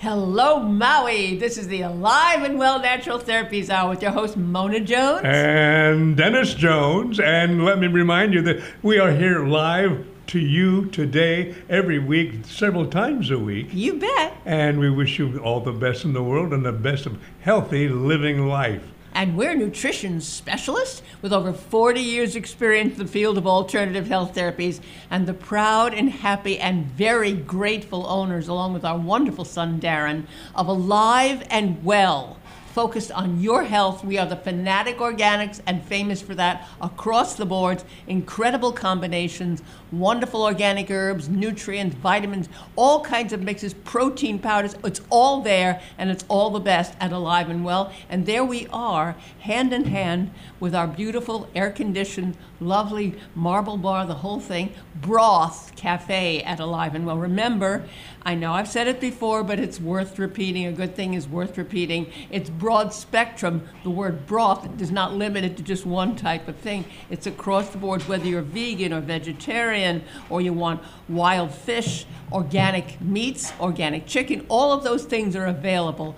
Hello, Maui. This is the Alive and Well Natural Therapies Hour with your host, Mona Jones. And Dennis Jones. And let me remind you that we are here live to you today, every week, several times a week. You bet. And we wish you all the best in the world and the best of healthy living life. And we're nutrition specialists with over 40 years experience in the field of alternative health therapies, and the proud and happy and very grateful owners, along with our wonderful son Darren, of Alive and Well, focused on your health. We are the Fanatic Organics and famous for that across the boards. Incredible combinations, wonderful organic herbs, nutrients, vitamins, all kinds of mixes, protein powders. It's all there, and it's all the best at Alive and Well. And there we are, hand in hand with our beautiful air-conditioned, lovely marble bar, the whole thing, Broth Cafe at Alive and Well. Remember, I know I've said it before, but it's worth repeating. A good thing is worth repeating. It's broad spectrum. The word broth is not limited to just one type of thing. It's across the board, whether you're vegan or vegetarian, or you want wild fish, organic meats, organic chicken. All of those things are available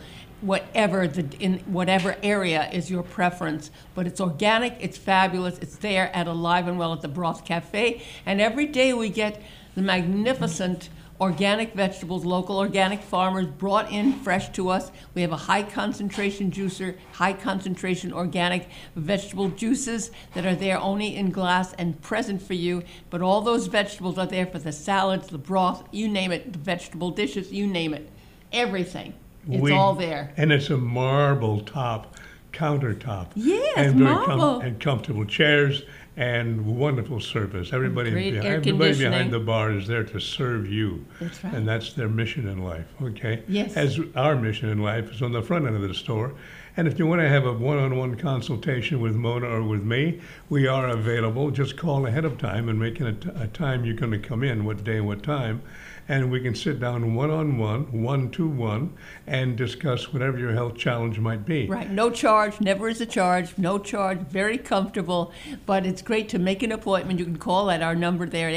in whatever area is your preference. But it's organic, it's fabulous, it's there at Alive and Well at the Broth Cafe. And every day we get the magnificent organic vegetables, local organic farmers brought in fresh to us. We have a high concentration juicer, high concentration organic vegetable juices that are there only in glass and present for you. But all those vegetables are there for the salads, the broth, you name it, the vegetable dishes, you name it, everything. It's all there. And it's a marble top, countertop. Yes, and marble. And comfortable chairs and wonderful service. Everybody behind the bar is there to serve you. That's right. And that's their mission in life, okay? Yes. As our mission in life is on the front end of the store. And if you want to have a one-on-one consultation with Mona or with me, we are available. Just call ahead of time and make it a time you're going to come in, what day and what time. And we can sit down one-on-one, one-to-one, and discuss whatever your health challenge might be. Right, no charge, never is a charge, no charge, very comfortable. But it's great to make an appointment. You can call at our number there at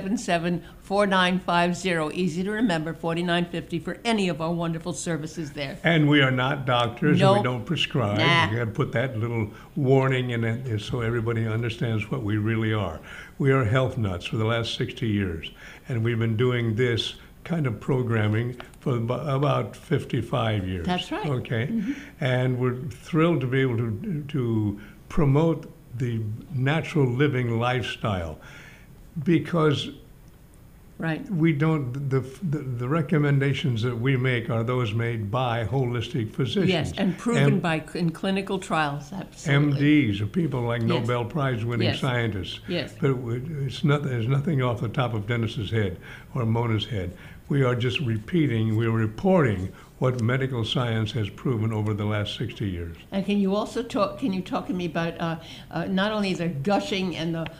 877-4950. Easy to remember, 4950 for any of our wonderful services there. And we are not doctors, No. and we don't prescribe. Nah. We got to put that little warning in it so everybody understands what we really are. We are health nuts for the last 60 years, and we've been doing this kind of programming for about 55 years. That's right. Okay? Mm-hmm. And we're thrilled to be able to promote the natural living lifestyle, because Right. we don't, the recommendations that we make are those made by holistic physicians. Yes, and proven in clinical trials, absolutely. MDs, or people like Yes. Nobel Prize winning Yes. scientists. Yes. But it's nothing, there's nothing off the top of Dennis's head or Mona's head. We are just we're reporting what medical science has proven over the last 60 years. And can you talk to me about not only the gushing and the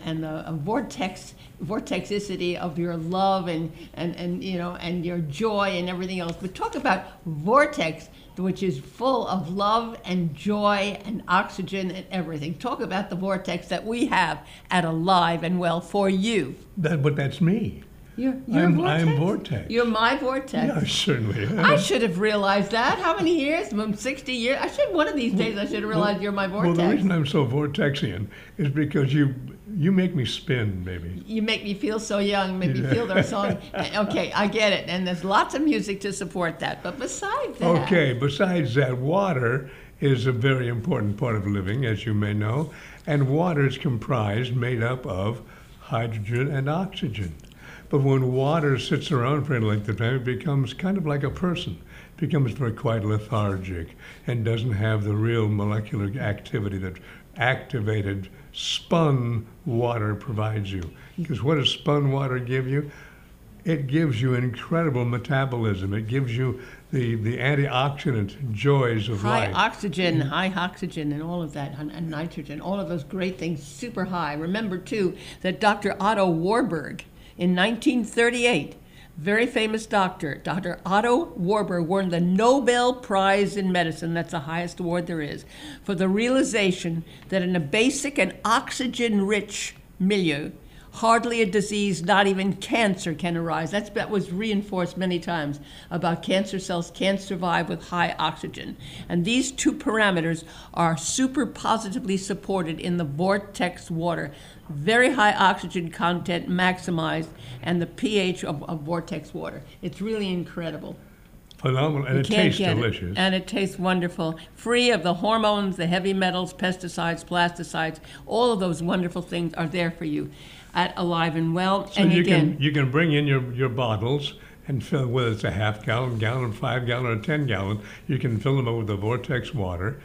vortexicity of your love and your joy and everything else, but talk about Vortex, which is full of love and joy and oxygen and everything. Talk about the Vortex that we have at Alive and Well for you. But that's me. You're I'm Vortex? Vortex. You're my Vortex. Yeah, certainly. I should have realized that. How many years? 60 years? One of these days I should have realized you're my Vortex. Well, the reason I'm so Vortexian is because you make me spin, baby. You make me feel so young, make me feel our song. Okay, I get it. And there's lots of music to support that. But besides that. Okay, besides that, water is a very important part of living, as you may know. And water is made up of hydrogen and oxygen. But when water sits around for any length of time, it becomes kind of like a person. It becomes quite lethargic and doesn't have the real molecular activity that activated spun water provides you. Because what does spun water give you? It gives you incredible metabolism. It gives you the antioxidant joys of life. High oxygen, and all of that, and nitrogen, all of those great things, super high. Remember, too, that Dr. Otto Warburg, in 1938, very famous doctor, Dr. Otto Warburg, won the Nobel Prize in Medicine, that's the highest award there is, for the realization that in a basic and oxygen-rich milieu, Hardly a disease, not even cancer, can arise. That was reinforced many times about cancer cells can't survive with high oxygen. And these two parameters are super positively supported in the Vortex water. Very high oxygen content maximized, and the pH of Vortex water. It's really incredible. Phenomenal, and it tastes delicious. And it tastes wonderful. Free of the hormones, the heavy metals, pesticides, plasticides, all of those wonderful things are there for you at Alive and Well. So and you again, you can bring in your bottles and fill, whether it's a half gallon, 5 gallon, or 10 gallon, you can fill them up with the Vortex water.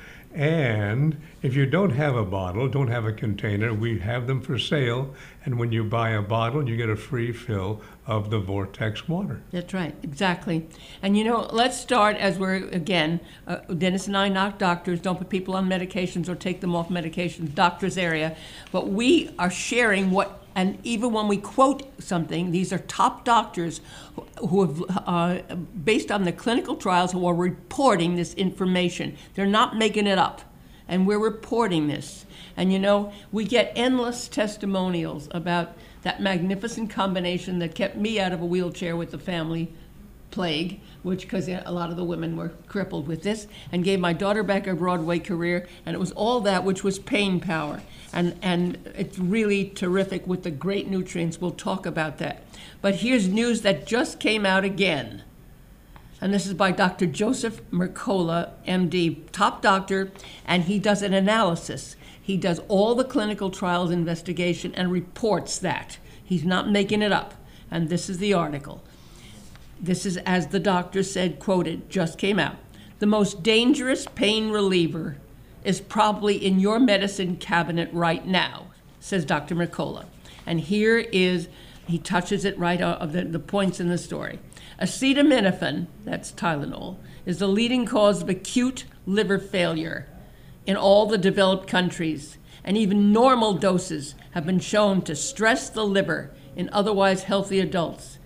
And if you don't have a bottle, don't have a container, we have them for sale. And when you buy a bottle, you get a free fill of the Vortex water. That's right, exactly. And let's start as we're, again, Dennis and I, not doctors, don't put people on medications or take them off medications, doctor's area. But we are sharing and even when we quote something, these are top doctors who have, based on the clinical trials, who are reporting this information. They're not making it up. And we're reporting this. And we get endless testimonials about that magnificent combination that kept me out of a wheelchair with the family plague, because a lot of the women were crippled with this, and gave my daughter back her Broadway career. And it was all that which was pain power. And it's really terrific with the great nutrients. We'll talk about that. But here's news that just came out again. And this is by Dr. Joseph Mercola, MD, top doctor, and he does an analysis. He does all the clinical trials investigation and reports that. He's not making it up. And this is the article. This is, as the doctor said, quoted, just came out. The most dangerous pain reliever is probably in your medicine cabinet right now, says Dr. Mercola. And here is, he touches it right of the points in the story. Acetaminophen, that's Tylenol, is the leading cause of acute liver failure in all the developed countries, and even normal doses have been shown to stress the liver in otherwise healthy adults.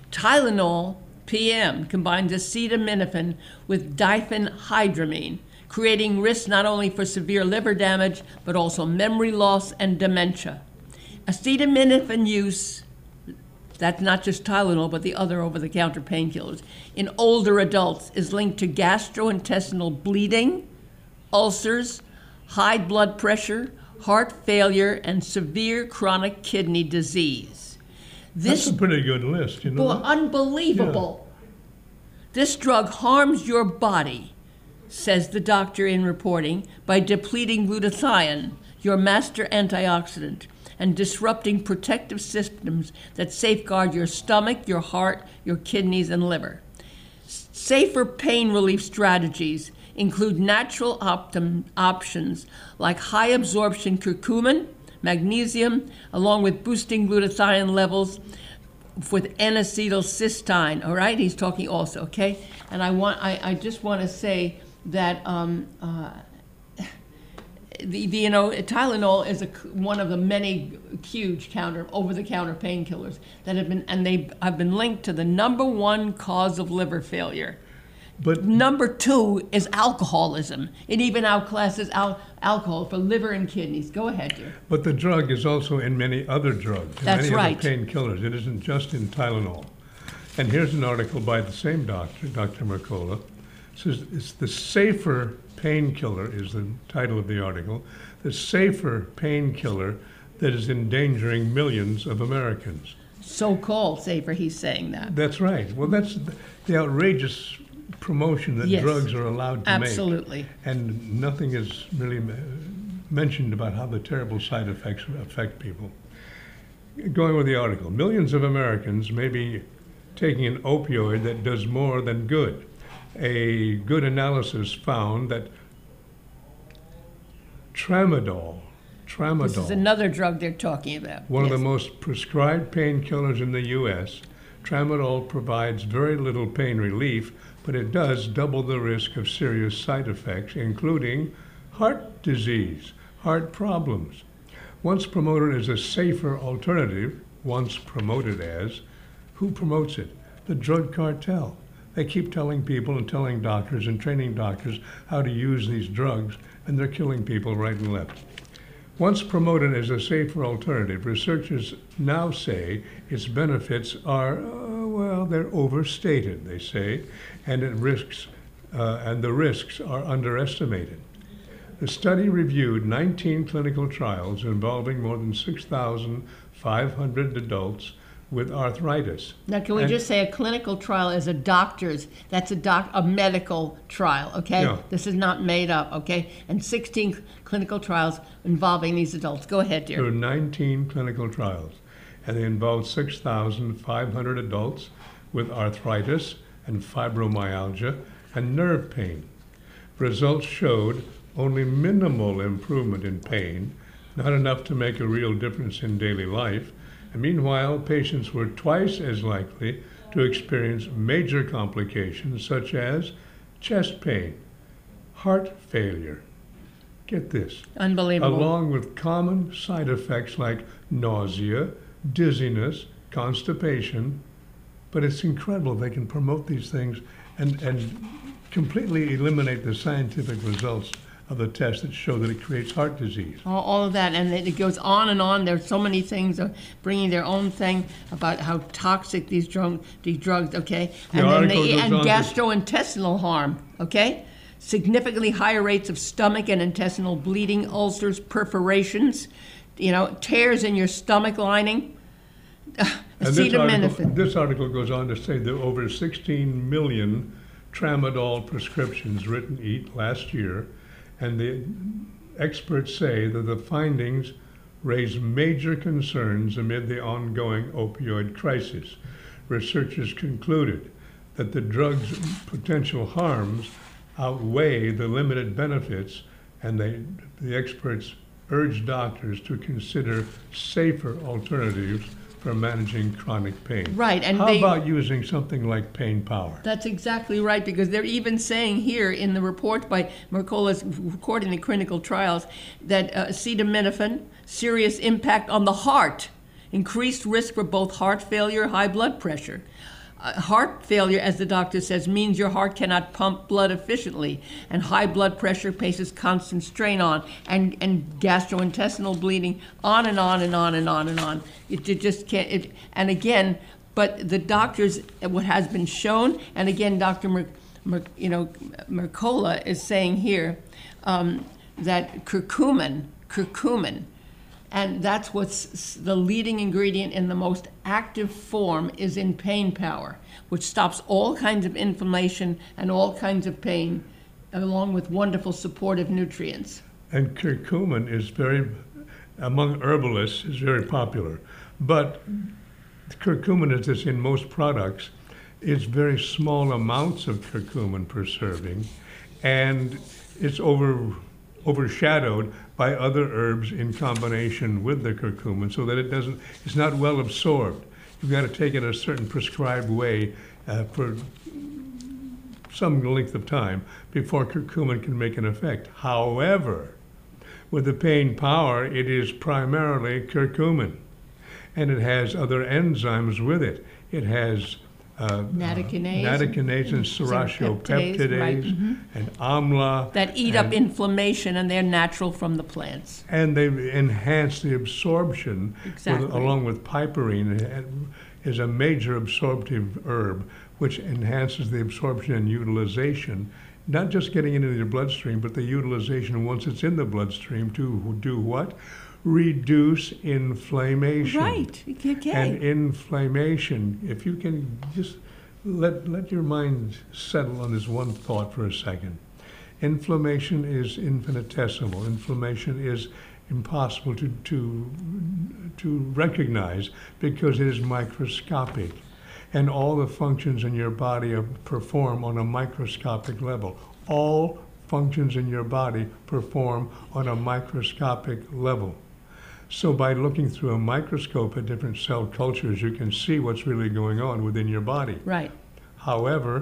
Tylenol PM combines acetaminophen with diphenhydramine, creating risks not only for severe liver damage, but also memory loss and dementia. Acetaminophen use, that's not just Tylenol, but the other over-the-counter painkillers, in older adults is linked to gastrointestinal bleeding, ulcers, high blood pressure, heart failure, and severe chronic kidney disease. That's a pretty good list, Well, unbelievable. Yeah. This drug harms your body, says the doctor in reporting, by depleting glutathione, your master antioxidant, and disrupting protective systems that safeguard your stomach, your heart, your kidneys, and liver. Safer pain relief strategies include natural options like high absorption curcumin, magnesium, along with boosting glutathione levels with N-acetylcysteine. All right, he's talking also, okay? And I just want to say that Tylenol is one of the many huge over-the-counter painkillers that have been linked to the #1 cause of liver failure. But #2 is alcoholism. It even outclasses alcohol for liver and kidneys. Go ahead, dear. But the drug is also in many other drugs, That's many right. other painkillers. It isn't just in Tylenol. And here's an article by the same doctor, Dr. Mercola. It says it's the safer painkiller is the title of the article. The safer painkiller that is endangering millions of Americans. So-called safer, he's saying that. That's right. Well, that's the outrageous promotion that drugs are allowed to Absolutely. make. And nothing is really mentioned about how the terrible side effects affect people. Going with the article, millions of Americans may be taking an opioid that does more than good. A good analysis found that tramadol, This is another drug they're talking about. one of the most prescribed painkillers in the U.S., tramadol provides very little pain relief, but it does double the risk of serious side effects, including heart disease, heart problems. Once promoted as a safer alternative, who promotes it? The drug cartel. They keep telling people and telling doctors and training doctors how to use these drugs, and they're killing people right and left. Once promoted as a safer alternative, researchers now say its benefits are, well, they're overstated, they say, and the risks are underestimated. The study reviewed 19 clinical trials involving more than 6,500 adults with arthritis. Now, can we just say a clinical trial is a doctor's, that's a medical trial, okay? Yeah. This is not made up, okay? And 16 clinical trials involving these adults. Go ahead, There dear. were 19 clinical trials, and they involved 6,500 adults with arthritis and fibromyalgia and nerve pain. Results showed only minimal improvement in pain, not enough to make a real difference in daily life. And meanwhile, patients were twice as likely to experience major complications such as chest pain, heart failure. Get this. Unbelievable. Along with common side effects like nausea, dizziness, constipation. But it's incredible they can promote these things and completely eliminate the scientific results of the tests that show that it creates heart disease. All of that, and it goes on and on. There's so many things bringing their own thing about how toxic these drugs, okay? And then gastrointestinal harm, okay? Significantly higher rates of stomach and intestinal bleeding, ulcers, perforations, tears in your stomach lining. Acetaminophen. This article goes on to say that over 16 million tramadol prescriptions written last year, and the experts say that the findings raise major concerns amid the ongoing opioid crisis. Researchers concluded that the drug's potential harms outweigh the limited benefits, and the experts urge doctors to consider safer alternatives for managing chronic pain. Right, and how about using something like Pain Power? That's exactly right, because they're even saying here in the report by Mercola's recording the clinical trials that acetaminophen, serious impact on the heart, increased risk for both heart failure, high blood pressure. Heart failure, as the doctor says, means your heart cannot pump blood efficiently, and high blood pressure places constant strain on, and gastrointestinal bleeding, on and on and on and on and on. It just can't. And again, but the doctors, what has been shown, and again, Dr. Mercola is saying here that curcumin. And that's what's the leading ingredient in the most active form is in Pain Power, which stops all kinds of inflammation and all kinds of pain, along with wonderful supportive nutrients. And curcumin is among herbalists, is very popular. But curcumin, as it's in most products, is very small amounts of curcumin per serving, and it's overshadowed by other herbs in combination with the curcumin, so that it's not well absorbed. You've got to take it a certain prescribed way for some length of time before curcumin can make an effect. However, with the Pain Power, it is primarily curcumin, and it has other enzymes with it. It has nattokinase and serratiopeptidase, right, and amla. That eat up inflammation, and they're natural from the plants. And they enhance the absorption, Exactly. along with piperine, is a major absorptive herb, which enhances the absorption and utilization, not just getting it into your bloodstream, but the utilization once it's in the bloodstream to do what? Reduce inflammation. Right. Okay. And inflammation, if you can just let your mind settle on this one thought for a second. Inflammation is infinitesimal. Inflammation is impossible to recognize because it is microscopic. And all the functions in your body perform on a microscopic level. All functions in your body perform on a microscopic level. So by looking through a microscope at different cell cultures, you can see what's really going on within your body. Right. However,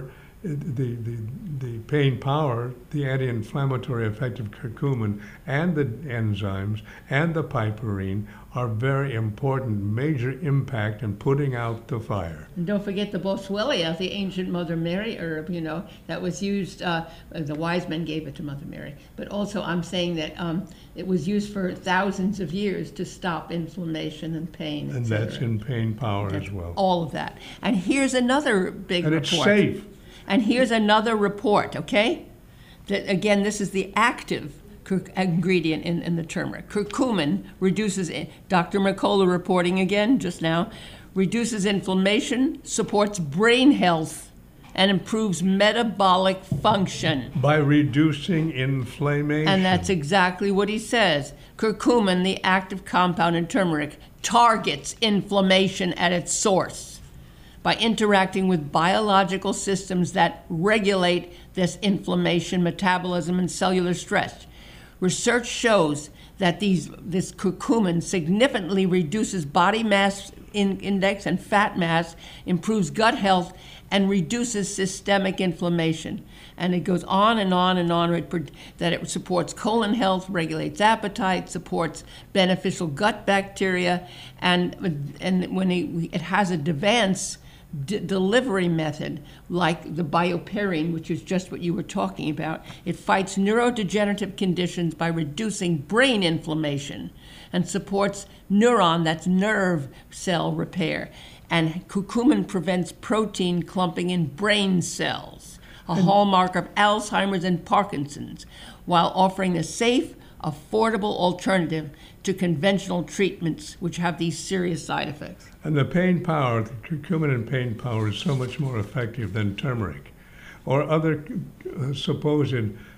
the pain power, the anti-inflammatory effect of curcumin, and the enzymes, and the piperine are very important, major impact in putting out the fire. And don't forget the Boswellia, the ancient Mother Mary herb, that was used, the wise men gave it to Mother Mary. But also I'm saying that it was used for thousands of years to stop inflammation and pain. And that's in pain power as well. All of that. And here's another big report. And it's safe. And here's another report, okay? That, again, this is the active ingredient in the turmeric. Curcumin reduces, Dr. Mercola reporting again just now, reduces inflammation, supports brain health, and improves metabolic function. By reducing inflammation. And that's exactly what he says. Curcumin, the active compound in turmeric, targets inflammation at its source by interacting with biological systems that regulate this inflammation, metabolism, and cellular stress. Research shows that this curcumin significantly reduces body mass index and fat mass, improves gut health, and reduces systemic inflammation. And it goes on and on and on, that it supports colon health, regulates appetite, supports beneficial gut bacteria, and when it has a advanced delivery method like the bioperine, which is just what you were talking about. It fights neurodegenerative conditions by reducing brain inflammation and supports that's nerve cell repair. And curcumin prevents protein clumping in brain cells, a hallmark of Alzheimer's and Parkinson's, while offering a safe, affordable alternative to conventional treatments which have these serious side effects. And the pain power, the curcumin in pain power is so much more effective than turmeric or other supposed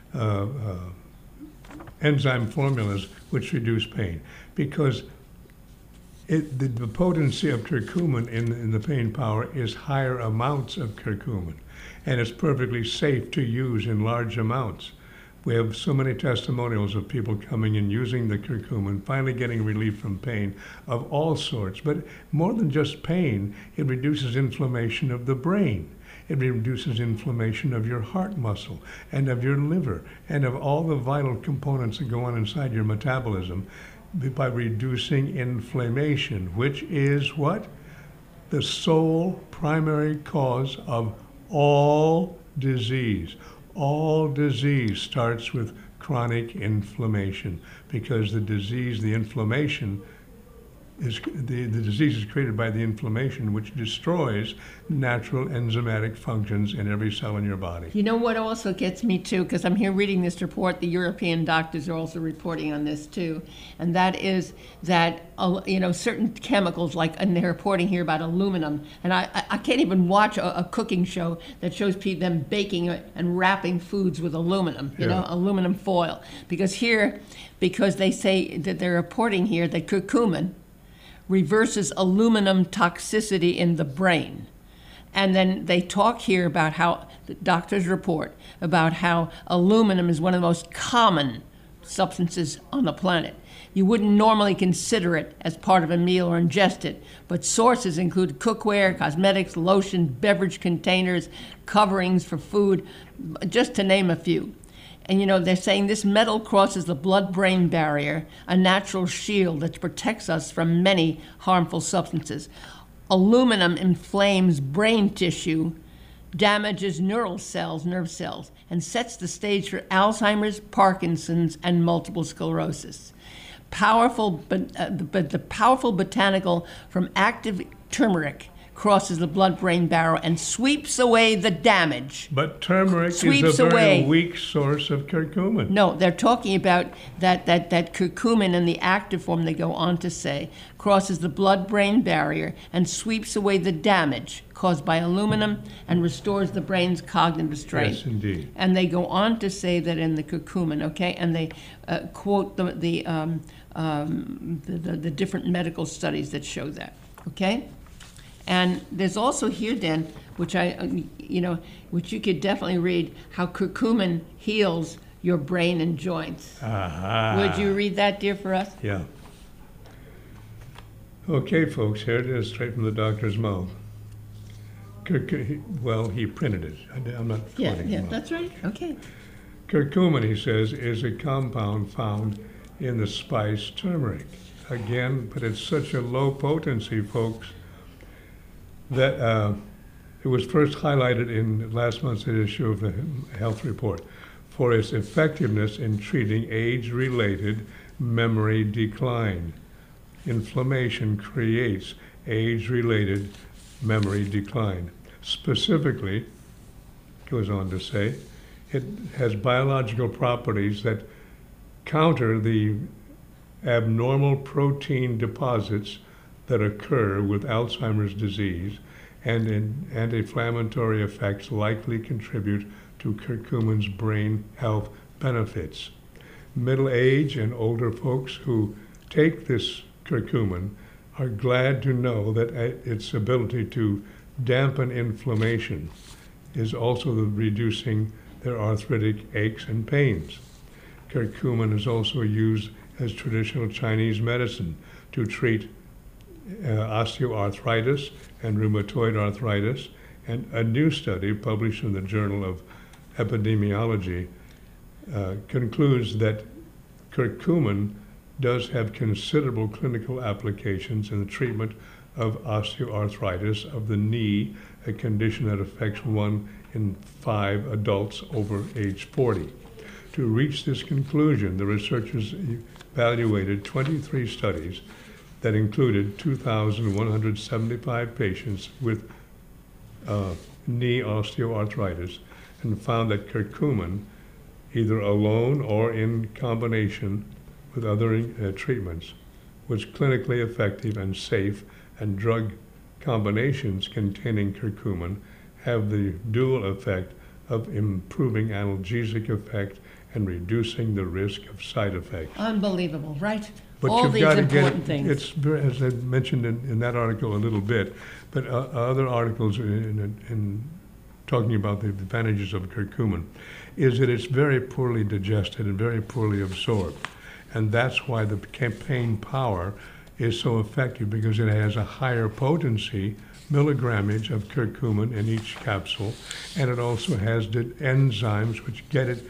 enzyme formulas which reduce pain, because the potency of curcumin in the pain power is higher amounts of curcumin, and it's perfectly safe to use in large amounts. We have so many testimonials of people coming and using the curcumin, finally getting relief from pain of all sorts. But more than just pain, it reduces inflammation of the brain. It reduces inflammation of your heart muscle and of your liver and of all the vital components that go on inside your metabolism by reducing inflammation, which is what? The sole primary cause of all disease. All disease starts with chronic inflammation, because the inflammation is the disease is created by the inflammation, which destroys natural enzymatic functions in every cell in your body. You know what also gets me too, because I'm here reading this report, the European doctors are also reporting on this too, and that is that certain chemicals, and they're reporting here about aluminum, and I can't even watch a cooking show that shows them baking and wrapping foods with aluminum, aluminum foil, because they say that they're reporting here that curcumin reverses aluminum toxicity in the brain. And then they talk here about how, the doctors report, about how aluminum is one of the most common substances on the planet. You wouldn't normally consider it as part of a meal or ingest it, but sources include cookware, cosmetics, lotion, beverage containers, coverings for food, just to name a few. And they're saying this metal crosses the blood-brain barrier, a natural shield that protects us from many harmful substances. Aluminum inflames brain tissue, damages nerve cells, and sets the stage for Alzheimer's, Parkinson's, and multiple sclerosis. The powerful botanical from active turmeric crosses the blood-brain barrier and sweeps away the damage. But turmeric is a very weak source of curcumin. No, they're talking about that curcumin in the active form, they go on to say, crosses the blood-brain barrier and sweeps away the damage caused by aluminum and restores the brain's cognitive strength. Yes, indeed. And they go on to say that in the curcumin, okay, and they quote the different medical studies that show that, okay? And there's also here then, which which you could definitely read, how curcumin heals your brain and joints. Aha. Would you read that, dear, for us? Yeah. Okay, folks, here it is, straight from the doctor's mouth. Well, he printed it. I'm not Yeah, quoting yeah, him. that's right. Okay. Curcumin, he says, is a compound found in the spice turmeric. Again, but it's such a low potency, folks, that it was first highlighted in last month's issue of the Health Report for its effectiveness in treating age-related memory decline. Inflammation creates age-related memory decline. Specifically, goes on to say, it has biological properties that counter the abnormal protein deposits that occur with Alzheimer's disease, and anti-inflammatory effects likely contribute to curcumin's brain health benefits. Middle-aged and older folks who take this curcumin are glad to know that its ability to dampen inflammation is also reducing their arthritic aches and pains. Curcumin is also used as traditional Chinese medicine to treat osteoarthritis and rheumatoid arthritis, and a new study published in the Journal of Epidemiology concludes that curcumin does have considerable clinical applications in the treatment of osteoarthritis of the knee, a condition that affects 1 in 5 adults over age 40. To reach this conclusion, the researchers evaluated 23 studies that included 2,175 patients with knee osteoarthritis and found that curcumin, either alone or in combination with other treatments, was clinically effective and safe, and drug combinations containing curcumin have the dual effect of improving analgesic effect and reducing the risk of side effects. Unbelievable, right? But All you've these got to important get things. it's very, as I mentioned in that article a little bit, but other articles in talking about the advantages of curcumin, is that it's very poorly digested and very poorly absorbed. And that's why the pain power is so effective, because it has a higher potency, milligrammage of curcumin in each capsule, and it also has the enzymes which get it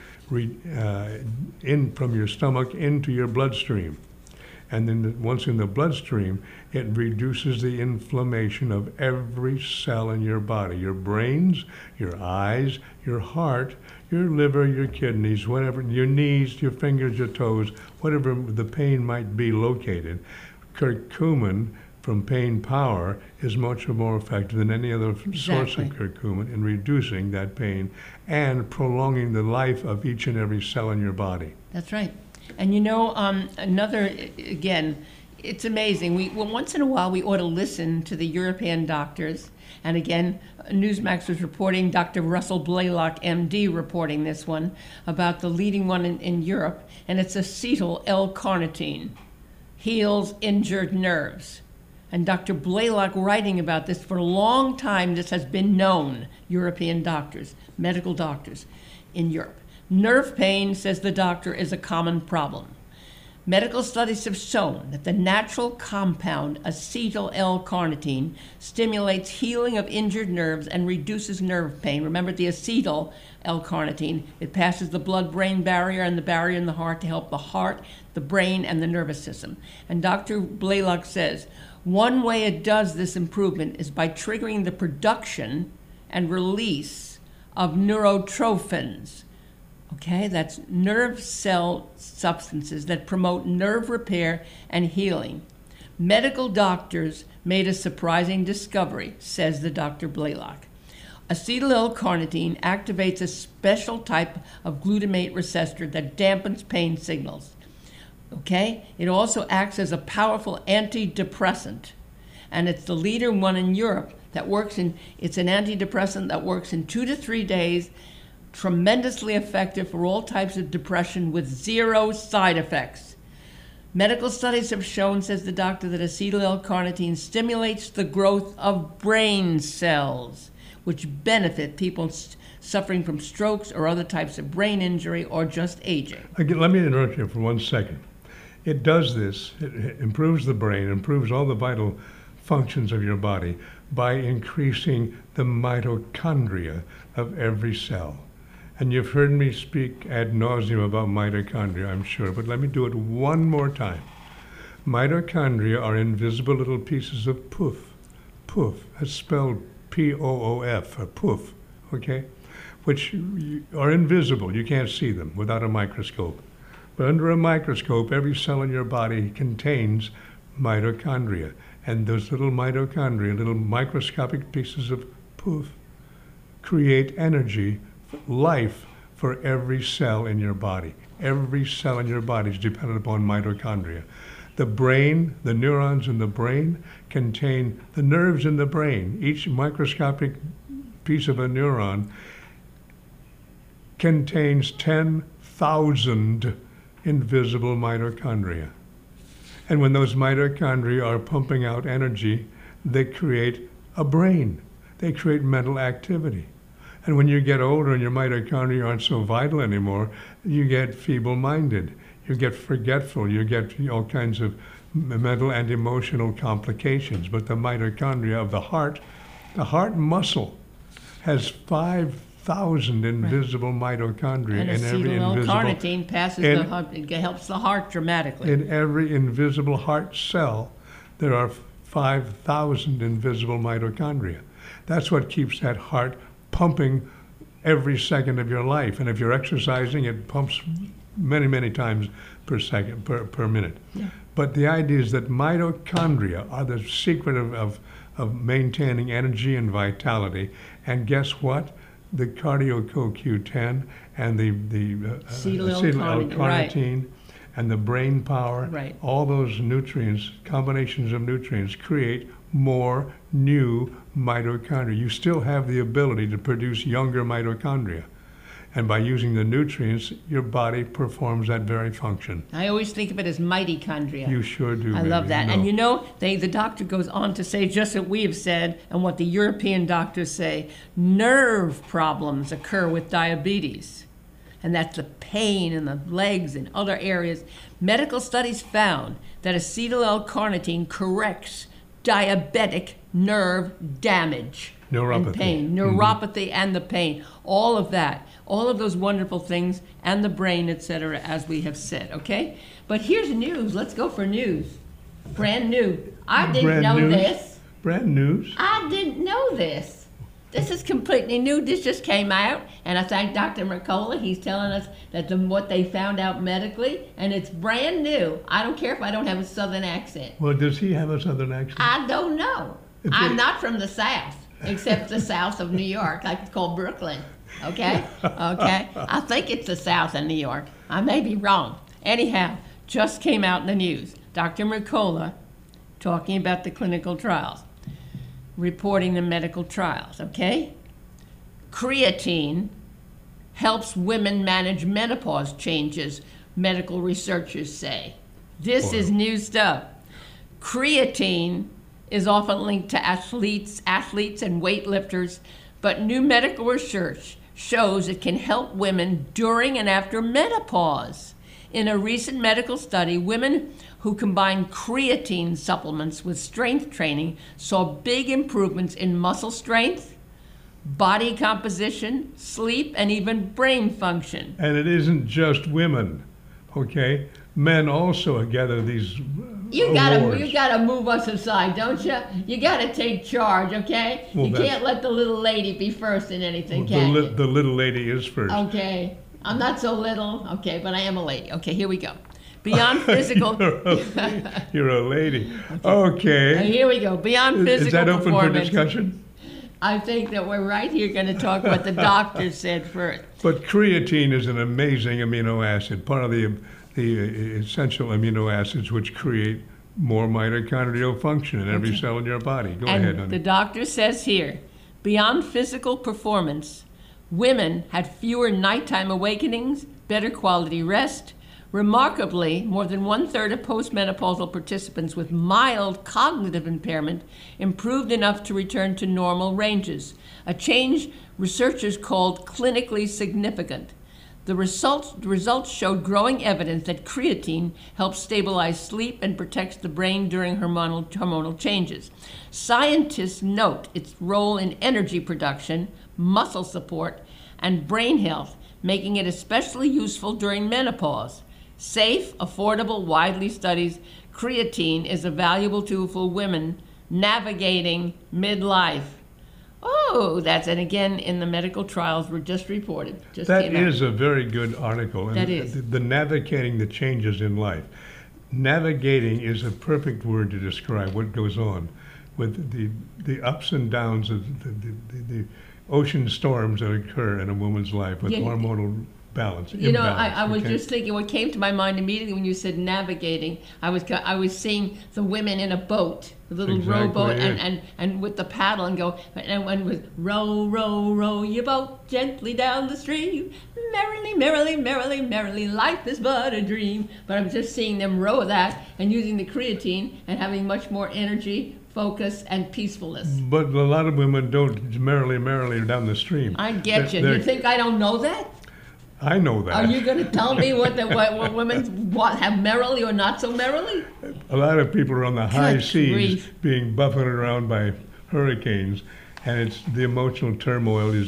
in from your stomach into your bloodstream. And then once in the bloodstream, it reduces the inflammation of every cell in your body, your brains, your eyes, your heart, your liver, your kidneys, whatever, your knees, your fingers, your toes, whatever the pain might be located. Curcumin from Pain Power is much more effective than any other source of curcumin in reducing that pain and prolonging the life of each and every cell in your body. That's right. And you know, again, it's amazing. Once in a while, we ought to listen to the European doctors. And again, Newsmax was reporting, Dr. Russell Blaylock, MD, reporting this one, about the leading one in Europe, and it's acetyl L-carnitine, heals injured nerves. And Dr. Blaylock writing about this for a long time, this has been known, European doctors, medical doctors in Europe. Nerve pain, says the doctor, is a common problem. Medical studies have shown that the natural compound acetyl L-carnitine stimulates healing of injured nerves and reduces nerve pain. Remember, the acetyl L-carnitine, it passes the blood-brain barrier and the barrier in the heart to help the heart, the brain, and the nervous system. And Dr. Blaylock says, one way it does this improvement is by triggering the production and release of neurotrophins. Okay, that's nerve cell substances that promote nerve repair and healing. Medical doctors made a surprising discovery, says the Dr. Blaylock. Acetyl L-carnitine activates a special type of glutamate receptor that dampens pain signals. Okay, it also acts as a powerful antidepressant, and it's the leader one in Europe that works it's an antidepressant that works in 2 to 3 days, tremendously effective for all types of depression with 0 side effects. Medical studies have shown, says the doctor, that acetyl L-carnitine stimulates the growth of brain cells, which benefit people suffering from strokes or other types of brain injury or just aging. Again, let me interrupt you for 1 second. It does this, it improves the brain, improves all the vital functions of your body, by increasing the mitochondria of every cell. And you've heard me speak ad nauseum about mitochondria, I'm sure, but let me do it one more time. Mitochondria are invisible little pieces of poof. Poof, that's spelled P-O-O-F, or poof, okay? Which are invisible. You can't see them without a microscope. But under a microscope, every cell in your body contains mitochondria. And those little mitochondria, little microscopic pieces of poof, create energy, life for every cell in your body. Every cell in your body is dependent upon mitochondria. The brain, the neurons in the brain contain the nerves in the brain. Each microscopic piece of a neuron contains 10,000 invisible mitochondria. And when those mitochondria are pumping out energy, they create a brain. They create mental activity. And when you get older and your mitochondria aren't so vital anymore, you get feeble-minded, you get forgetful, you get all kinds of mental and emotional complications. But the mitochondria of the heart muscle has 5,000 invisible mitochondria And in every acetylcarnitine helps the heart dramatically. In every invisible heart cell, there are 5,000 invisible mitochondria. That's what keeps that heart pumping every second of your life. And if you're exercising, it pumps many, many times per second, per minute. Yeah. But the idea is that mitochondria are the secret of maintaining energy and vitality. And guess what? The cardio-CoQ10 and the acetylcarnitine and the brain power, Right. all those nutrients, combinations of nutrients, create more new mitochondria. You still have the ability to produce younger mitochondria. And by using the nutrients, your body performs that very function. I always think of it as mitochondria. You sure do. I baby. love that. No. And you know, the doctor goes on to say just what we have said and what the European doctors say, nerve problems occur with diabetes. And that's the pain in the legs and other areas. Medical studies found that acetyl-L-carnitine corrects diabetic nerve damage Neuropathy. and pain, neuropathy and the pain, all of that, all of those wonderful things, and the brain, etc., as we have said, okay? But here's news. Let's go for news. Brand new. I didn't Brand know news? this. Brand news. I didn't know this. This is completely new. This just came out, and I thank Dr. Mercola. He's telling us that what they found out medically, and it's brand new. I don't care if I don't have a Southern accent. Well, does he have a Southern accent? I don't know. If I'm they- not from the South, except the South of New York, like it's called Brooklyn. Okay? Okay? I think it's the South of New York. I may be wrong. Anyhow, just came out in the news. Dr. Mercola talking about the clinical trials, reporting the medical trials, okay? Creatine helps women manage menopause changes, medical researchers say. This is new stuff. Creatine is often linked to athletes and weightlifters, but new medical research shows it can help women during and after menopause. In a recent medical study, women who combined creatine supplements with strength training saw big improvements in muscle strength, body composition, sleep, and even brain function. And it isn't just women, okay? Men also gather these You awards. gotta move us aside, don't you? You gotta take charge, okay? Well, You that's- can't let the little lady be first in anything, the, can you? the little lady is first. Okay, I'm not so little, okay, but I am a lady. Okay, here we go. Beyond physical, You're a lady. Okay. here we go. Beyond physical Is that open for performance. discussion? I think that we're right here going to talk what the doctor said first. But creatine is an amazing amino acid, part of the essential amino acids which create more mitochondrial function in every cell in your body. Go ahead, And honey. the doctor says here, beyond physical performance, women had fewer nighttime awakenings, better quality rest. Remarkably, more than 1/3 of postmenopausal participants with mild cognitive impairment improved enough to return to normal ranges, a change researchers called clinically significant. The results showed growing evidence that creatine helps stabilize sleep and protects the brain during hormonal changes. Scientists note its role in energy production, muscle support, and brain health, making it especially useful during menopause. Safe, affordable, widely studied, creatine is a valuable tool for women navigating midlife. Oh, and again in the medical trials were just reported. That is a very good article. That is. The navigating the changes in life. Navigating is a perfect word to describe what goes on with the ups and downs of the ocean storms that occur in a woman's life with hormonal balance. You know, I was just thinking, what came to my mind immediately when you said navigating, I was seeing the women in a boat, a little rowboat, and with the paddle and go, and with row, row, row your boat gently down the stream, merrily, merrily, merrily, merrily, life is but a dream. But I'm just seeing them row that and using the creatine and having much more energy, focus, and peacefulness. But a lot of women don't merrily, merrily down the stream. I get you. You think I don't know that? I know that. Are you going to tell me what women have merrily or not so merrily? A lot of people are on the high seas grief. being buffeted around by hurricanes, and it's the emotional turmoil is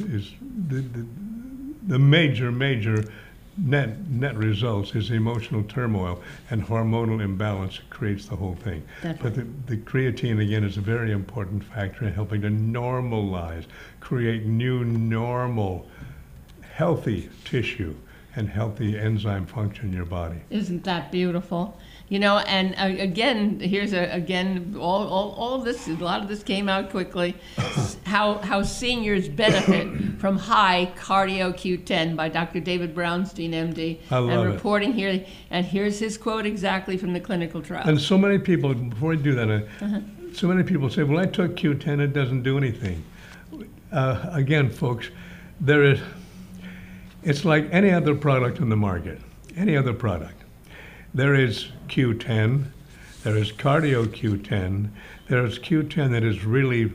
the major net results is emotional turmoil, and hormonal imbalance creates the whole thing. But the creatine, again, is a very important factor in helping to normalize, create new normal healthy tissue and healthy enzyme function in your body. Isn't that beautiful? You know, and again, here's all of this, a lot of this came out quickly, how seniors benefit from high cardio Q10 by Dr. David Brownstein, MD. I love and reporting here, and here's his quote exactly from the clinical trial. And so many people, before I do that, so many people say, well, I took Q10, it doesn't do anything. Again, folks, it's like any other product on the market, any other product. There is Q10, there is cardio Q10, there is Q10 that is really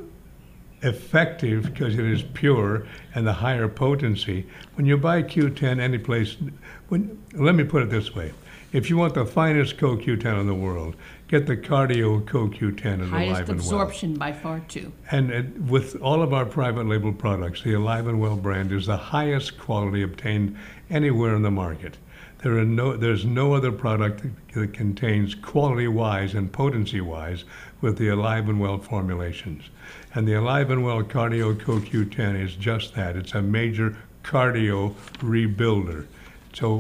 effective because it is pure and the higher potency. When you buy Q10 any place, let me put it this way. If you want the finest CoQ10 in the world, get the cardio CoQ10 and Alive and Well. Highest absorption by far, too. And with all of our private label products, the Alive and Well brand is the highest quality obtained anywhere in the market. There's no other product that contains quality-wise and potency-wise with the Alive and Well formulations. And the Alive and Well Cardio CoQ10 is just that. It's a major cardio rebuilder. So,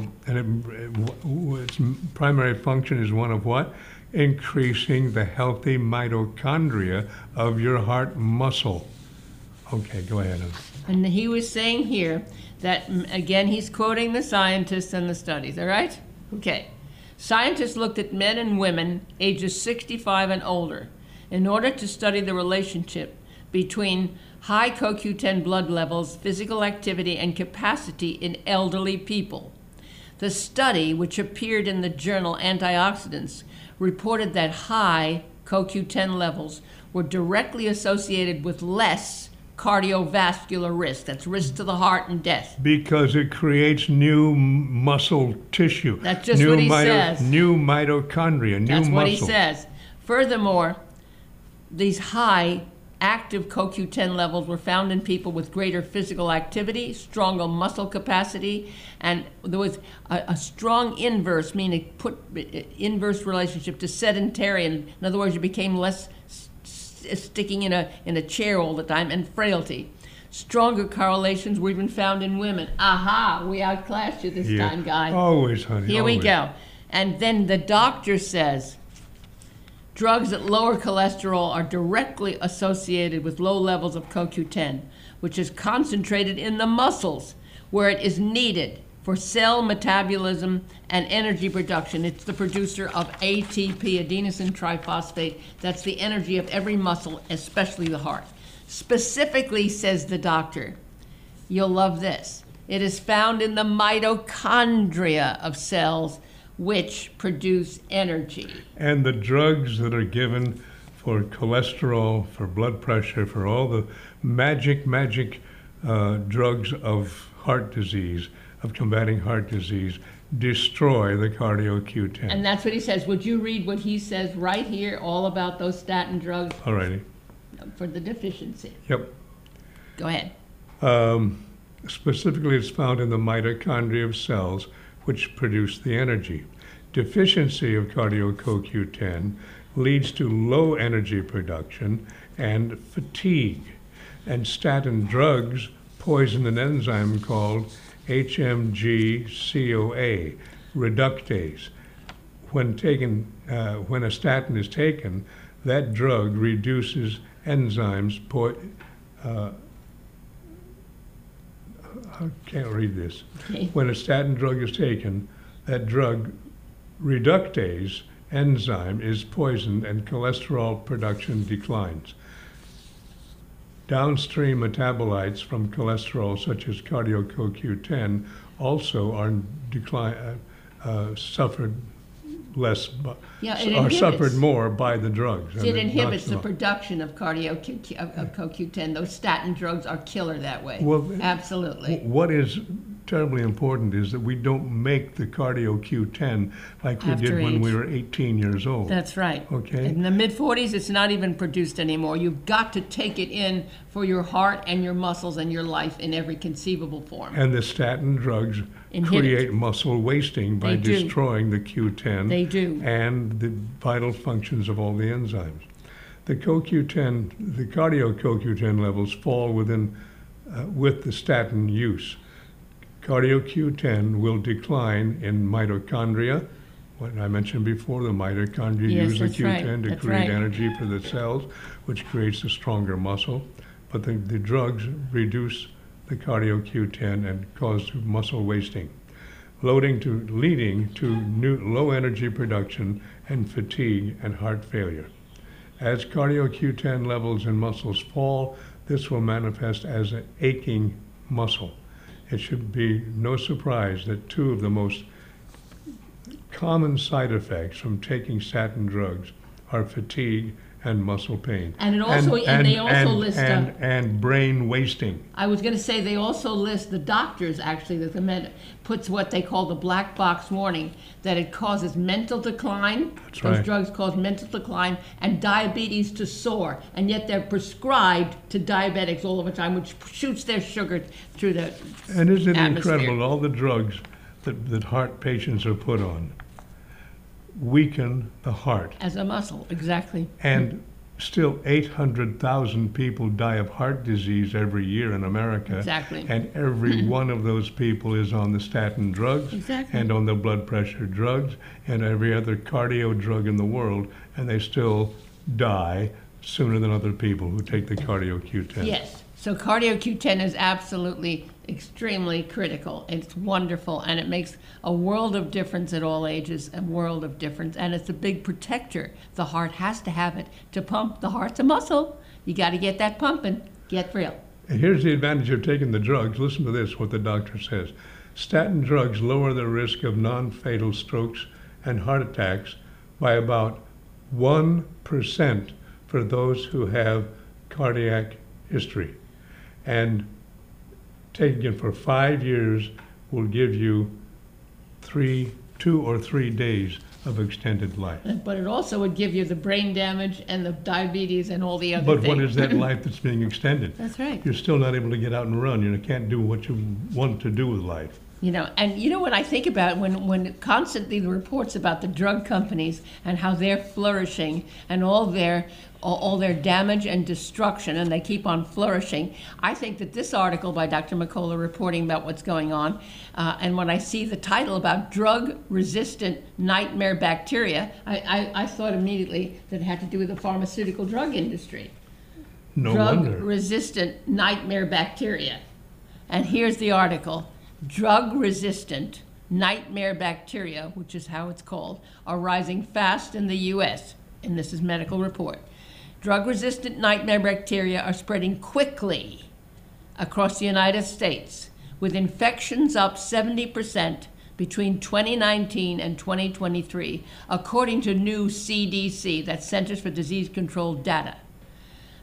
its primary function is one of what? Increasing the healthy mitochondria of your heart muscle. Okay, go ahead. And he was saying here that, again, he's quoting the scientists and the studies, all right? Okay. Scientists looked at men and women ages 65 and older in order to study the relationship between high CoQ10 blood levels, physical activity, and capacity in elderly people. The study, which appeared in the journal Antioxidants, reported that high CoQ10 levels were directly associated with less cardiovascular risk. That's risk to the heart and death. Because it creates new muscle tissue. That's just what he says. New mitochondria, new muscle. That's what he says. Furthermore, these high active CoQ10 levels were found in people with greater physical activity, stronger muscle capacity, and there was a strong inverse, meaning inverse relationship to sedentarian. In other words, you became less sticking in a chair all the time, and frailty. Stronger correlations were even found in women. Aha, we outclassed you this time, guy. Always, honey. Here we go. And then the doctor says, drugs that lower cholesterol are directly associated with low levels of CoQ10, which is concentrated in the muscles where it is needed for cell metabolism and energy production. It's the producer of ATP, adenosine triphosphate. That's the energy of every muscle, especially the heart. Specifically, says the doctor, you'll love this, it is found in the mitochondria of cells which produce energy. And the drugs that are given for cholesterol, for blood pressure, for all the magic drugs of heart disease, of combating heart disease, destroy the cardio-Q10. And that's what he says. Would you read what he says right here, all about those statin drugs All righty. for the deficiency? Yep. Go ahead. Specifically, it's found in the mitochondria of cells, which produce the energy. Deficiency of cardio-CoQ10 leads to low energy production and fatigue. And statin drugs poison an enzyme called HMG-CoA reductase. When a statin is taken, that drug reduces enzymes. I can't read this. Okay. When a statin drug is taken, that drug reductase enzyme is poisoned and cholesterol production declines. Downstream metabolites from cholesterol, such as cardio-CoQ10, also are suffered less, suffered more by the drugs. It inhibits the production of CoQ10. Those statin drugs are killer that way. Well, absolutely. What is terribly important is that we don't make the cardio-Q10 like we did when we were 18 years old. That's right. Okay. In the mid-40s, it's not even produced anymore. You've got to take it in for your heart and your muscles and your life in every conceivable form. And the statin drugs create muscle wasting by destroying the Q10 and the vital functions of all the enzymes. The CoQ10, the cardio-CoQ10 levels fall within with the statin use. Cardio-Q10 will decline in mitochondria. What I mentioned before, the mitochondria use the Q10 to create energy for the cells, which creates a stronger muscle. But the drugs reduce the cardio-Q10 and cause muscle wasting, leading to low energy production and fatigue and heart failure. As cardio-Q10 levels in muscles fall, this will manifest as an aching muscle. It should be no surprise that two of the most common side effects from taking statin drugs are fatigue and muscle pain. And it also, they also list and brain wasting. I was going to say they also list the doctors actually that the med puts what they call the black box warning that it causes mental decline. That's Those right. drugs cause mental decline and diabetes to soar, and yet they're prescribed to diabetics all of the time, which shoots their sugar through the And isn't it atmosphere. incredible all the drugs that heart patients are put on weaken the heart. As a muscle, exactly. And still 800,000 people die of heart disease every year in America. Exactly. And every one of those people is on the statin drugs and on the blood pressure drugs and every other cardio drug in the world, and they still die sooner than other people who take the cardio-Q10. Yes. So cardio-Q10 is absolutely extremely critical. It's wonderful, and it makes a world of difference at all ages, a world of difference, and it's a big protector. The heart has to have it to pump. The heart's a muscle. You got to get that pumping. Get real. And here's the advantage of taking the drugs. Listen to this, what the doctor says. Statin drugs lower the risk of non-fatal strokes and heart attacks by about 1% for those who have cardiac history. And taking it for 5 years will give you 2 or 3 days of extended life. But it also would give you the brain damage and the diabetes and all the other But things. what is that life that's being extended? That's right. You're still not able to get out and run. You can't do what you want to do with life. You know, and you know what I think about when constantly the reports about the drug companies and how they're flourishing and all their damage and destruction, and they keep on flourishing. I think that this article by Dr. McCullough reporting about what's going on, and when I see the title about drug-resistant nightmare bacteria, I thought immediately that it had to do with the pharmaceutical drug industry. No wonder. Drug-resistant nightmare bacteria. And here's the article. Drug-resistant nightmare bacteria, which is how it's called, are rising fast in the U.S., and this is Medical Report. Drug-resistant nightmare bacteria are spreading quickly across the United States, with infections up 70% between 2019 and 2023, according to new CDC, that's Centers for Disease Control data.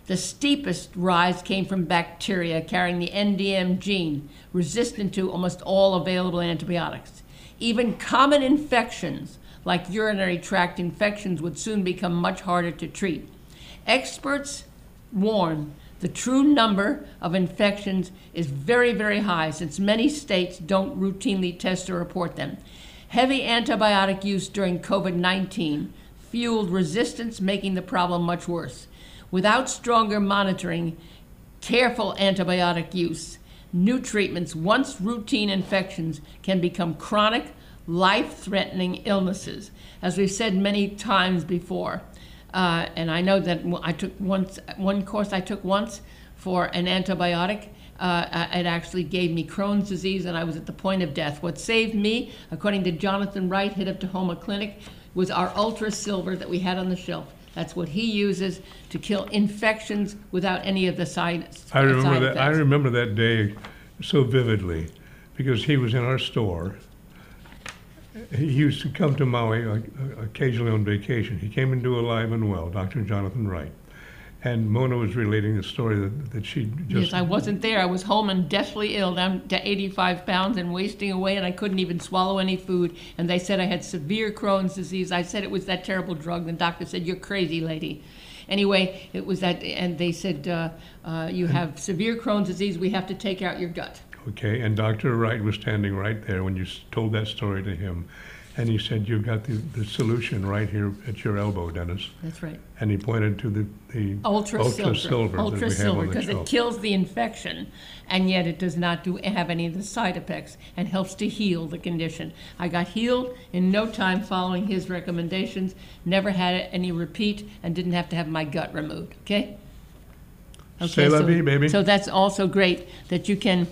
The steepest rise came from bacteria carrying the NDM gene, resistant to almost all available antibiotics. Even common infections, like urinary tract infections, would soon become much harder to treat. Experts warn the true number of infections is very, very high, since many states don't routinely test or report them. Heavy antibiotic use during COVID-19 fueled resistance, making the problem much worse. Without stronger monitoring, careful antibiotic use, new treatments, once routine infections, can become chronic, life-threatening illnesses. As we've said many times before, and I know that I took one course I took once for an antibiotic. It actually gave me Crohn's disease, and I was at the point of death. What saved me, according to Jonathan Wright, head of Tahoma Clinic, was our Ultra Silver that we had on the shelf. That's what he uses to kill infections without any of the side effects. I remember that day so vividly, because he was in our store. He used to come to Maui occasionally on vacation. He came into Alive and Well, Dr. Jonathan Wright. And Mona was relating the story that she just... Yes, I wasn't there. I was home and deathly ill, down to 85 pounds and wasting away, and I couldn't even swallow any food. And they said I had severe Crohn's disease. I said it was that terrible drug. The doctor said, "You're crazy, lady." Anyway, it was that, and they said, you have severe Crohn's disease. We have to take out your gut. Okay, and Dr. Wright was standing right there when you told that story to him. And he said, "You've got the solution right here at your elbow, Dennis." That's right. And he pointed to the Ultra Silver that we have on the because it shelf. kills the infection, and yet it does not have any of the side effects and helps to heal the condition. I got healed in no time following his recommendations, never had any repeat, and didn't have to have my gut removed, okay? C'est la vie, baby. So that's also great that you can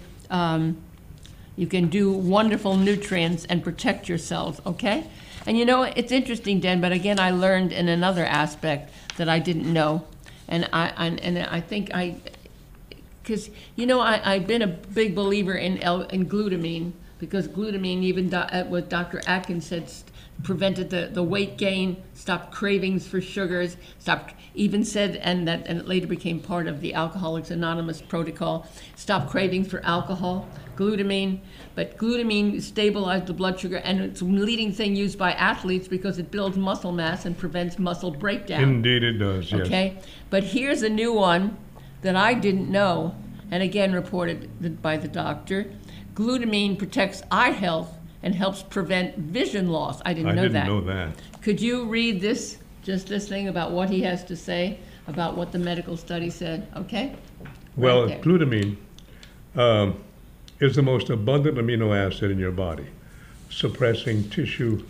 do wonderful nutrients and protect yourselves, okay? And you know, it's interesting, Dan, but again, I learned in another aspect that I didn't know. And I think because, you know, I've been a big believer in glutamine, because glutamine, even what Dr. Atkins said, prevented the weight gain, stopped cravings for sugars, even said, and it later became part of the Alcoholics Anonymous protocol, stopped cravings for alcohol, glutamine. But glutamine stabilized the blood sugar, and it's a leading thing used by athletes because it builds muscle mass and prevents muscle breakdown. Indeed it does, yes. Okay, but here's a new one that I didn't know, and again reported by the doctor. Glutamine protects eye health and helps prevent vision loss. I didn't know that. Could you read this thing about what he has to say about what the medical study said? Okay? Well, Right glutamine is the most abundant amino acid in your body, supporting tissue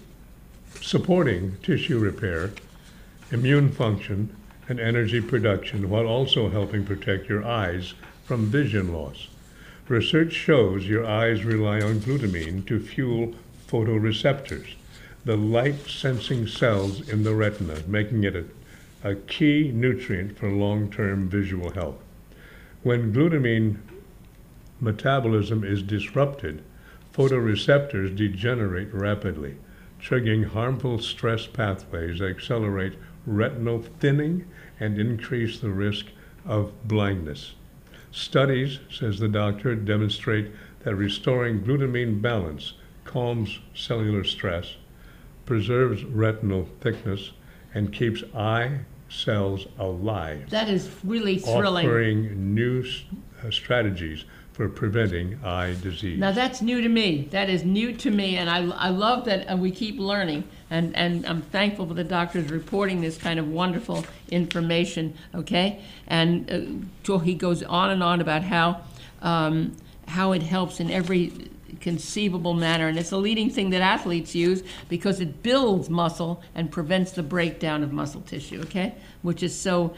repair, immune function, and energy production, while also helping protect your eyes from vision loss. Research shows your eyes rely on glutamine to fuel photoreceptors, the light-sensing cells in the retina, making it a key nutrient for long-term visual health. When glutamine metabolism is disrupted, photoreceptors degenerate rapidly, triggering harmful stress pathways that accelerate retinal thinning and increase the risk of blindness. Studies, says the doctor, demonstrate that restoring glutamine balance calms cellular stress, preserves retinal thickness, and keeps eye cells alive. That is really thrilling. Offering new strategies for preventing eye disease. Now that's new to me. That is new to me, and I love that we keep learning, and I'm thankful for the doctors reporting this kind of wonderful information, okay? And he goes on and on about how it helps in every conceivable manner, and it's a leading thing that athletes use because it builds muscle and prevents the breakdown of muscle tissue, okay? Which is so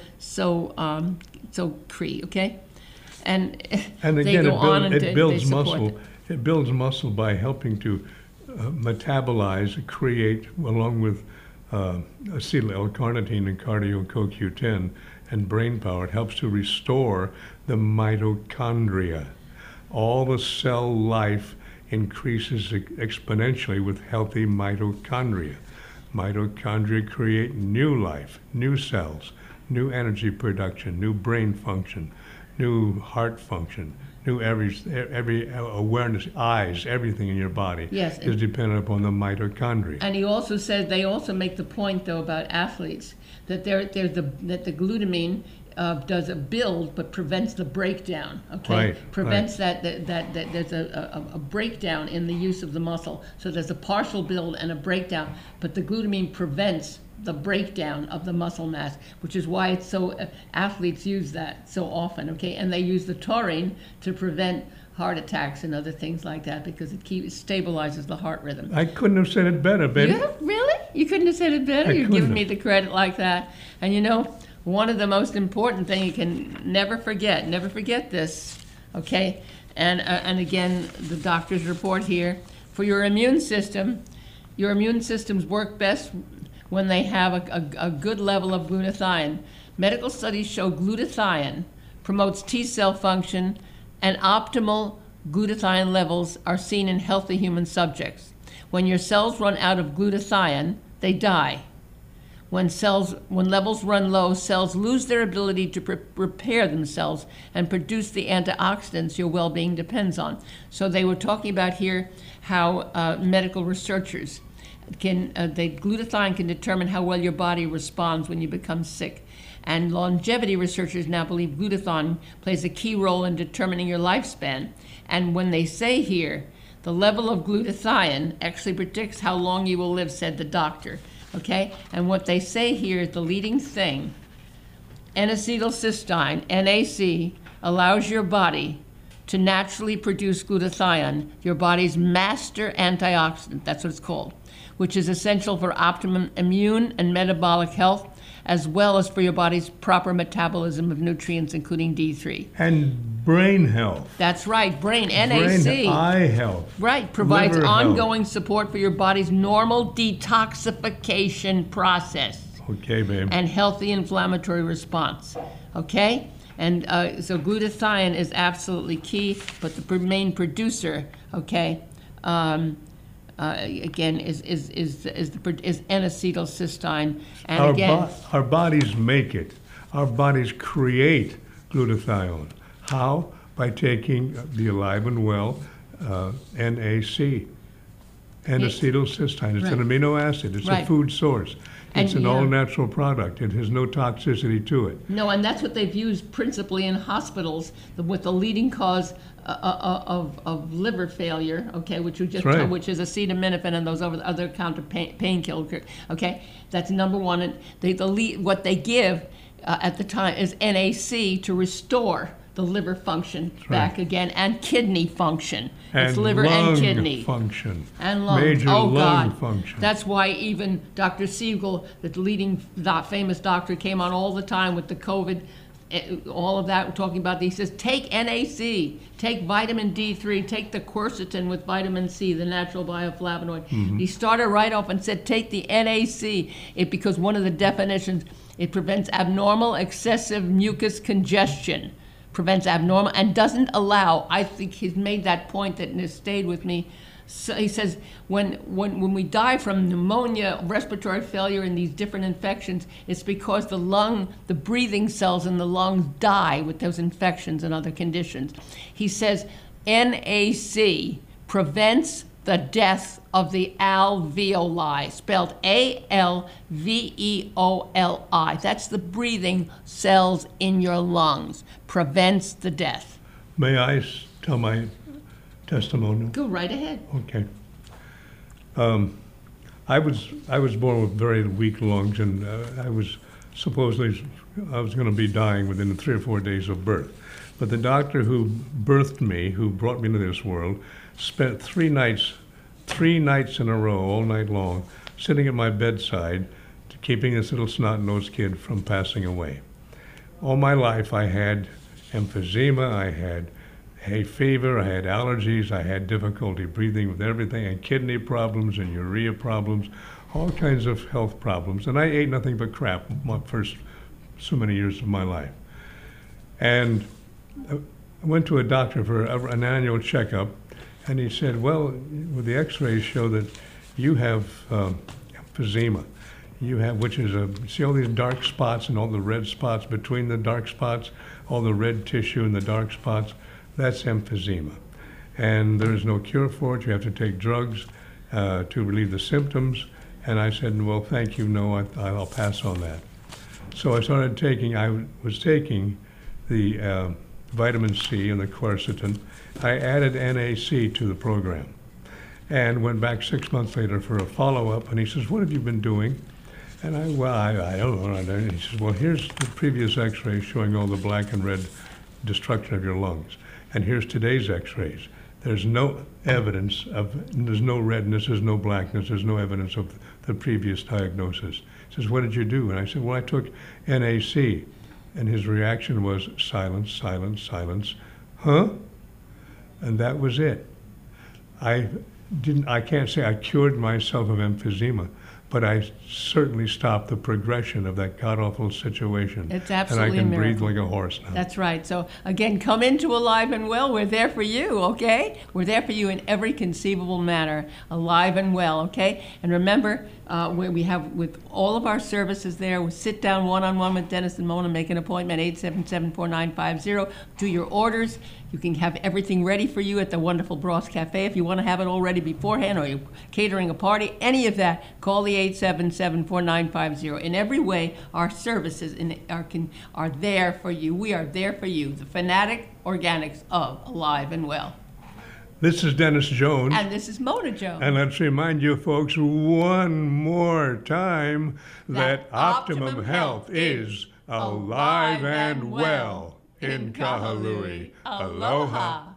key, okay? And again, it builds muscle. It builds muscle by helping to metabolize, create, along with acetyl L-carnitine and cardio CoQ10 and brain power. It helps to restore the mitochondria. All the cell life increases exponentially with healthy mitochondria. Mitochondria create new life, new cells, new energy production, new brain function, new heart function, new every awareness, eyes, everything in your body Yes, is dependent upon the mitochondria. And he also said, they also make the point, though, about athletes, that that the glutamine does a build but prevents the breakdown. Okay, Right, prevents that there's a breakdown in the use of the muscle. So there's a partial build and a breakdown, but the glutamine prevents the breakdown of the muscle mass, which is why it's so athletes use that so often. Okay, and they use the taurine to prevent heart attacks and other things like that because it stabilizes the heart rhythm. I couldn't have said it better, Betty. Yeah, really? You couldn't have said it better? You're giving me the credit like that. And you know, one of the most important things you can never forget this, okay? And again, the doctor's report here, for your immune systems work best when they have a good level of glutathione. Medical studies show glutathione promotes T cell function, and optimal glutathione levels are seen in healthy human subjects. When your cells run out of glutathione, they die. When levels run low, cells lose their ability to repair themselves and produce the antioxidants your well-being depends on. So they were talking about here how medical researchers glutathione can determine how well your body responds when you become sick. And longevity researchers now believe glutathione plays a key role in determining your lifespan. And when they say here, the level of glutathione actually predicts how long you will live, said the doctor. Okay? And what they say here is the leading thing, N-acetylcysteine, NAC, allows your body to naturally produce glutathione, your body's master antioxidant, that's what it's called, which is essential for optimum immune and metabolic health, as well as for your body's proper metabolism of nutrients, including D3. And brain health. That's right, brain, NAC. Brain, eye health. Right, provides liver ongoing health. Support for your body's normal detoxification process. Okay, babe. And healthy inflammatory response. Okay? And so glutathione is absolutely key, but the main producer, okay, again, is N-acetylcysteine. And our bodies make it. Our bodies create glutathione. How? By taking the Alive and Well NAC, N-acetylcysteine. It's an amino acid. It's a food source. It's an all-natural product. It has no toxicity to it. No, and that's what they've used principally in hospitals with the leading cause of liver failure, okay, which is acetaminophen and those other counter painkillers, okay? That's number one. And what they give at the time is NAC to restore the liver function back again, and kidney function. It's liver and kidney function. And lungs. Major lung function. That's why even Dr. Siegel, the leading famous doctor, came on all the time with the COVID, all of that, talking about, he says, take NAC, take vitamin D3, take the quercetin with vitamin C, the natural bioflavonoid. Mm-hmm. He started right off and said, take the NAC, because one of the definitions, it prevents abnormal excessive mucus congestion. Prevents abnormal and doesn't allow, I think he's made that point that has stayed with me. So he says when we die from pneumonia, respiratory failure, and these different infections, it's because the breathing cells in the lungs die with those infections and other conditions. He says NAC prevents the death of the alveoli, spelled A-L-V-E-O-L-I. That's the breathing cells in your lungs. Prevents the death. May I tell my testimonial? Go right ahead. Okay. I was born with very weak lungs, and I was going to be dying within 3 or 4 days of birth. But the doctor who birthed me, who brought me into this world, spent 3 nights in a row, all night long, sitting at my bedside, keeping this little snot-nosed kid from passing away. All my life I had emphysema, I had hay fever, I had allergies, I had difficulty breathing with everything, and kidney problems and urea problems, all kinds of health problems. And I ate nothing but crap my first so many years of my life. And I went to a doctor for an annual checkup, and he said, well, the x-rays show that you have emphysema. you have, which is see all these dark spots and all the red spots between the dark spots, all the red tissue and the dark spots, that's emphysema. And there is no cure for it. You have to take drugs to relieve the symptoms. And I said, well, thank you, no, I'll pass on that. So I was taking the vitamin C and the quercetin. I added NAC to the program and went back 6 months later for a follow-up. And he says, what have you been doing? And I don't know. And he says, well, here's the previous x-rays showing all the black and red destruction of your lungs. And here's today's x-rays. There's no evidence there's no redness, there's no blackness, there's no evidence of the previous diagnosis. He says, what did you do? And I said, well, I took NAC. And his reaction was silence, silence, silence. Huh? And that was it. I can't say I cured myself of emphysema, but I certainly stopped the progression of that god-awful situation. It's absolutely and I can a breathe miracle. like a horse now. That's right. So again, come into Alive and Well. We're there for you, okay? We're there for you in every conceivable manner, alive and well, okay? And remember, we have with all of our services there, we sit down one-on-one with Dennis and Mona, make an appointment, 877-4950. Do your orders. You can have everything ready for you at the wonderful Bros Cafe. If you want to have it all ready beforehand or you're catering a party, any of that, call the 877-4950. In every way, our services are there for you. We are there for you, the Fanatic Organics of Alive and Well. This is Dennis Jones. And this is Mona Jones. And let's remind you folks one more time that Optimum Health is alive and well in Kahului. Aloha.